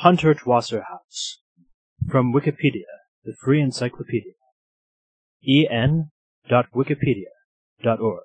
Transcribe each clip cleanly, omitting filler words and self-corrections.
Hundertwasser House. From Wikipedia, the free encyclopedia. en.wikipedia.org.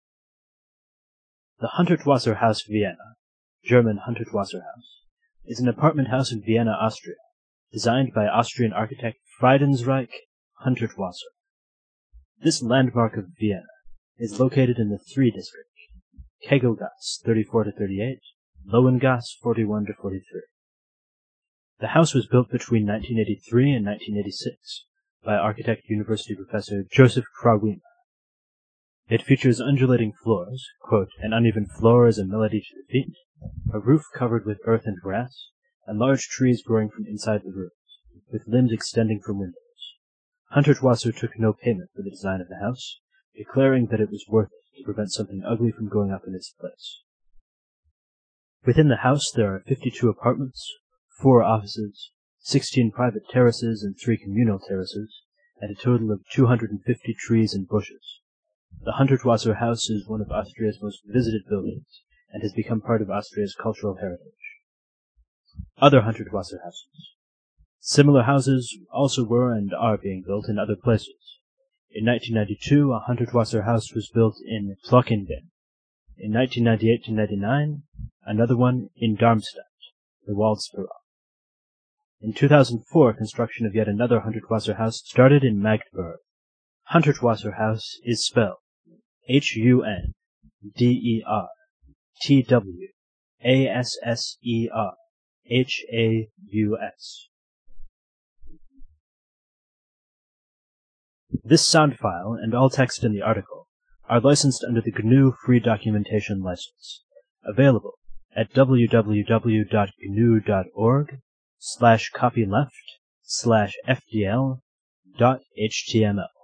The Hundertwasser House, Vienna, German Hundertwasser House, is an apartment house in Vienna, Austria, designed by Austrian architect Friedensreich Hundertwasser. This landmark of Vienna is located in the Three District, Kegelgasse 34-38, Lowengasse 41-43. The house was built between 1983 and 1986 by architect university professor Joseph Krawina. It features undulating floors, quote, "An uneven floor is a melody to the feet," a roof covered with earth and grass, and large trees growing from inside the rooms, with limbs extending from windows. Hundertwasser took no payment for the design of the house, declaring that it was worth it to prevent something ugly from going up in its place. Within the house there are 52 apartments, 4 offices, 16 private terraces and 3 communal terraces, and a total of 250 trees and bushes. The Hundertwasser House is one of Austria's most visited buildings, and has become part of Austria's cultural heritage. Other Hundertwasser houses. Similar houses also were and are being built in other places. In 1992, a Hundertwasser house was built in Plockingen. In 1998-99, another one in Darmstadt, the Waldspiraal. In 2004, construction of yet another Hundertwasser house started in Magdeburg. Hundertwasser House is spelled HUNDERWASSERHAUS. This sound file and all text in the article are licensed under the GNU Free Documentation License, available at www.gnu.org/copyleft/fdl.html.